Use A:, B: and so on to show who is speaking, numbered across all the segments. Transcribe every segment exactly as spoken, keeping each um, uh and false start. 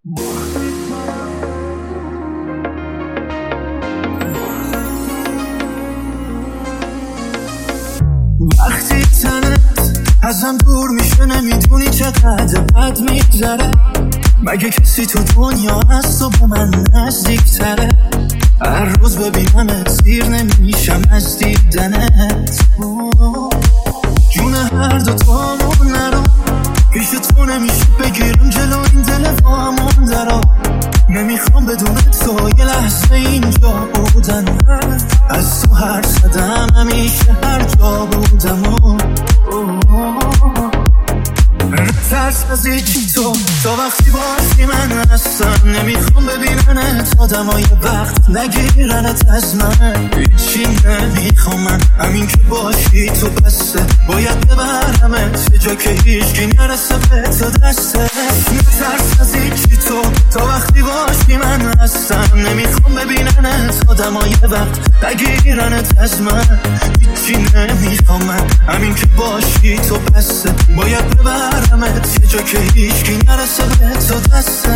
A: وقتی تنت ازم دور میشه نمیدونی چقدر بد میگذره، مگه کسی تو دنیا هست و به من نزدیکتره؟ هر روز ببینمت سیر نمیشم از دیدنت، جون هر دو تامون نرو پیش تو نمیشه بگیرم جلو این دل وامون درا، نمیخوام بدون تو یه لحظه اینجا بودن، از تو هر صدم همیشه هر جا بودم و ترس از ایچی تو تا وقتی باشی من هستم، نمیخوام ببیننت آدمای وقت نگیرنت از من، هیچی نمیخوام من همین که باشی تو بسته، باید ببرمت یه جا که هیچکی نرسه به تو دسته، ترس از ایچی تو تا وقتی باشی من هستم، نمیخوام ببیننت آدمای وقت نگیرنت از من، هیچی نمیخوام من همین که باشی تو بسته، باید ببرمت یه جا که هیچکی نرسه به تو دسته.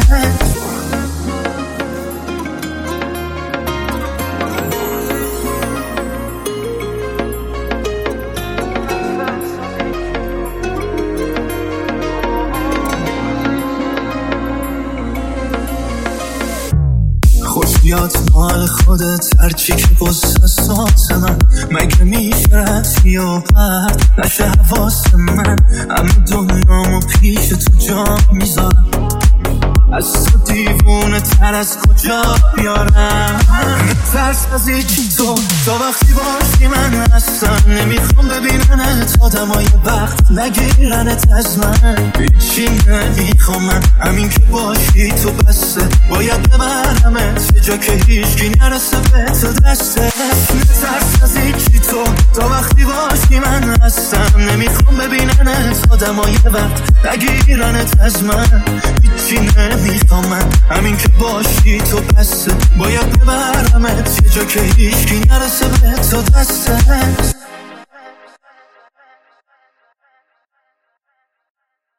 A: خوش بیاد مال خودت هرچی که قصه ساز من، مگه میشه رد یا پرد نشه حواس من، همه دنیامو پیش تو جا میذارم، از تو دیوونه تر از کجا بیارم، ترس از ایچی تو تا وقتی باشی من هستم، نمیخوام ببیننت آدمای وقت نگیرنت از من، هیچی نمیخوام من همین که باشی تو بسته، باید ببرمت یه جا که هیچکی نرسه به تو دسته، ترس از ایچی تو تا وقتی باشی من هستم، نمیخوام ببیننت آدمای وقت نگیرنت از من، هیچی نمیخوام من همین که باشی تو بسته، باید ببرمت یه جا که هیچکی نرسه به تو دسته.